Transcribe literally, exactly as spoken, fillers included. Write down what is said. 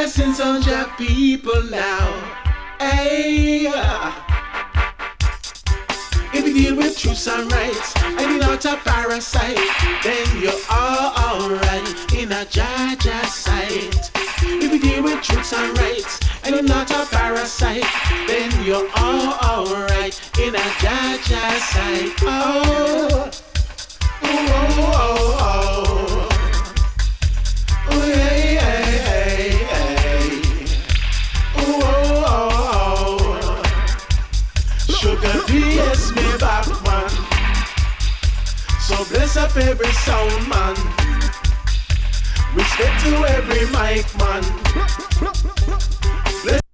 blessings on your people now. Hey, if you deal with truths and rights and you're not a parasite, then you're all alright in a Jaja sight. If you deal with truths and rights and you're not a parasite, then you're all alright in a Jaja sight. Oh, oh, oh, oh, oh, oh, hey, hey, hey, hey. Oh, oh, oh, oh. Sugar D S me back, man. So bless up every sound, man. Respect to every mic, man.